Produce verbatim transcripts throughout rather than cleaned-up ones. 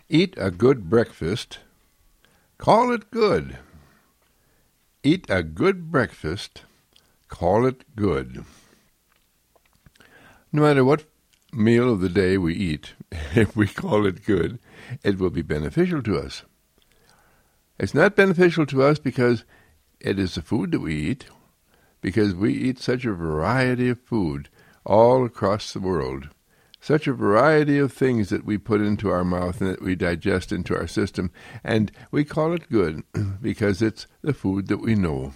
Eat a good breakfast. Call it good. Eat a good breakfast. Call it good. No matter what meal of the day we eat, if we call it good, it will be beneficial to us. It's not beneficial to us because it is the food that we eat, because we eat such a variety of food all across the world, such a variety of things that we put into our mouth and that we digest into our system, and we call it good because it's the food that we know.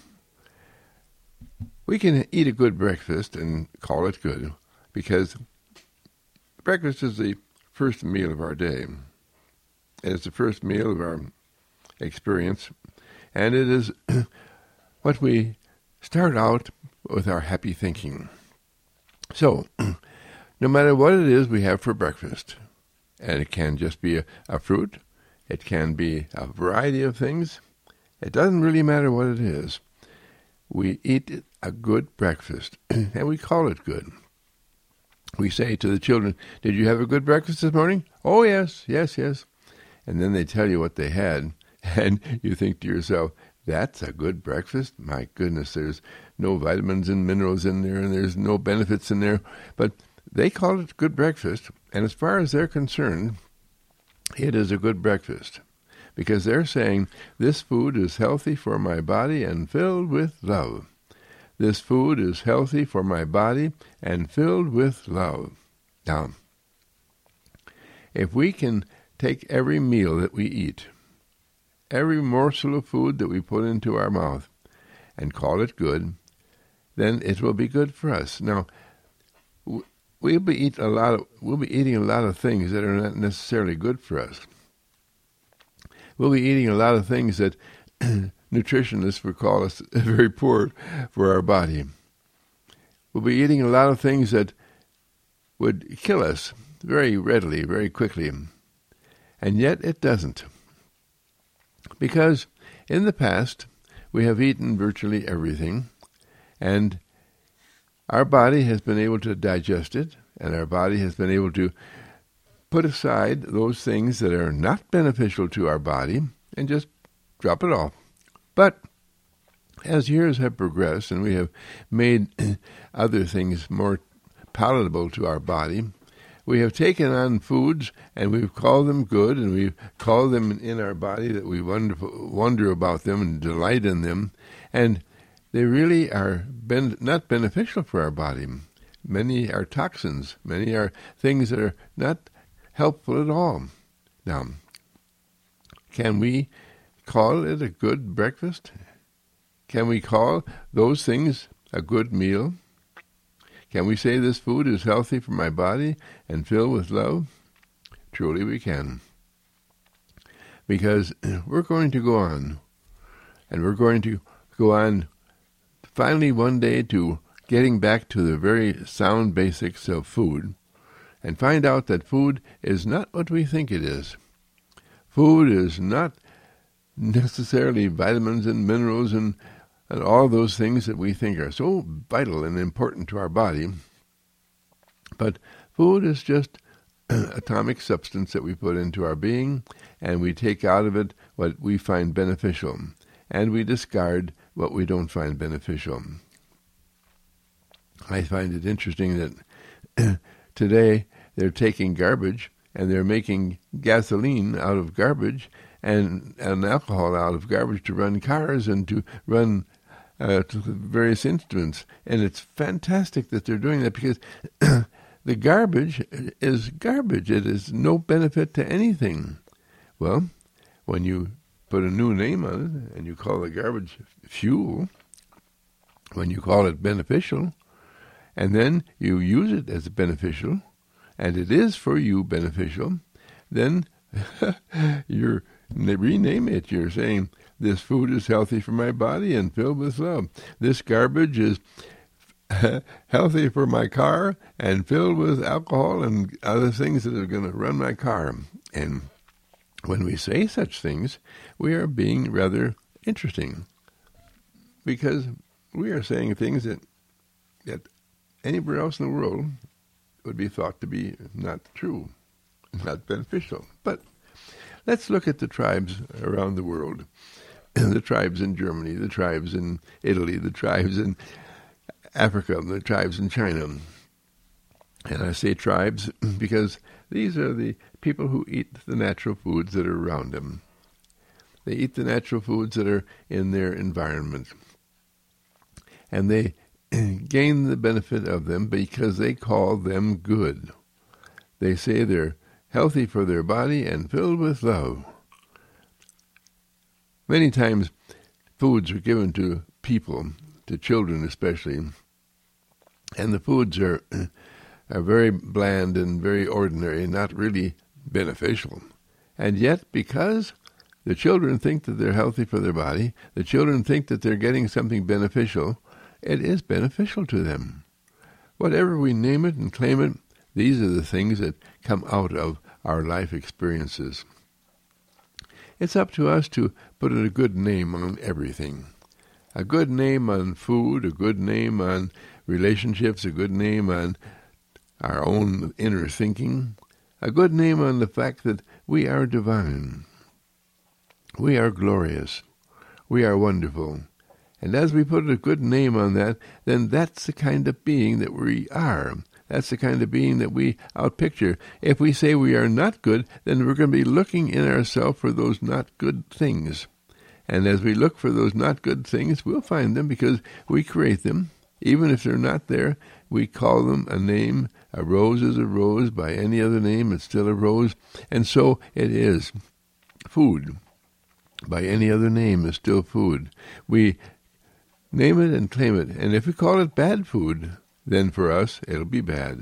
We can eat a good breakfast and call it good because breakfast is the first meal of our day. It's the first meal of our experience, and it is what we start out with our happy thinking. So, no matter what it is we have for breakfast, and it can just be a, a fruit, it can be a variety of things, it doesn't really matter what it is. We eat a good breakfast, and we call it good. We say to the children, "Did you have a good breakfast this morning?" "Oh, yes, yes, yes." And then they tell you what they had, and you think to yourself, that's a good breakfast? My goodness, there's no vitamins and minerals in there, and there's no benefits in there. But they call it good breakfast, and as far as they're concerned, it is a good breakfast. Because they're saying, this food is healthy for my body and filled with love. This food is healthy for my body and filled with love. Now, if we can take every meal that we eat, every morsel of food that we put into our mouth, and call it good, then it will be good for us. Now, we'll be eat a lot of we'll be eating a lot of things that are not necessarily good for us. We'll be eating a lot of things that nutritionists would call us very poor for our body. We'll be eating a lot of things that would kill us very readily, very quickly. And yet it doesn't. Because in the past, we have eaten virtually everything, and our body has been able to digest it, and our body has been able to put aside those things that are not beneficial to our body and just drop it off. But as years have progressed and we have made other things more palatable to our body, we have taken on foods and we've called them good, and we've called them in our body that we wonder, wonder about them and delight in them, and they really are ben, not beneficial for our body. Many are toxins. Many are things that are not helpful at all. Now, can we call it a good breakfast? Can we call those things a good meal? Can we say this food is healthy for my body and filled with love? Truly we can. Because we're going to go on, and we're going to go on finally one day to getting back to the very sound basics of food, and find out that food is not what we think it is. Food is not necessarily vitamins and minerals and, and all those things that we think are so vital and important to our body. But food is just atomic substance that we put into our being, and we take out of it what we find beneficial, and we discard what we don't find beneficial. I find it interesting that today they're taking garbage and they're making gasoline out of garbage and, and alcohol out of garbage to run cars and to run uh, to various instruments. And it's fantastic that they're doing that, because the garbage is garbage. It is no benefit to anything. Well, when you put a new name on it and you call the garbage fuel, when you call it beneficial, and then you use it as beneficial, and it is for you beneficial, then you're rename it. You're saying, this food is healthy for my body and filled with love. This garbage is healthy for my car and filled with alcohol and other things that are going to run my car. And when we say such things, we are being rather interesting, because we are saying things that that anywhere else in the world would be thought to be not true, not beneficial. But Let's look at the tribes around the world. The tribes in Germany, the tribes in Italy, the tribes in Africa, the tribes in China. And I say tribes because these are the people who eat the natural foods that are around them. They eat the natural foods that are in their environment. And they gain the benefit of them because they call them good. They say they're healthy for their body and filled with love. Many times foods are given to people, to children especially, and the foods are, are very bland and very ordinary, not really beneficial. And yet, because the children think that they're healthy for their body, the children think that they're getting something beneficial, it is beneficial to them. Whatever we name it and claim it, these are the things that come out of our life experiences. It's up to us to put a good name on everything. A good name on food, a good name on relationships, a good name on our own inner thinking, a good name on the fact that we are divine. We are glorious. We are wonderful. And as we put a good name on that, then that's the kind of being that we are. That's the kind of being that we outpicture. If we say we are not good, then we're going to be looking in ourselves for those not good things. And as we look for those not good things, we'll find them because we create them. Even if they're not there, we call them a name. A rose is a rose. By any other name, it's still a rose. And so it is. Food, by any other name, is still food. We name it and claim it. And if we call it bad food, then for us, it'll be bad.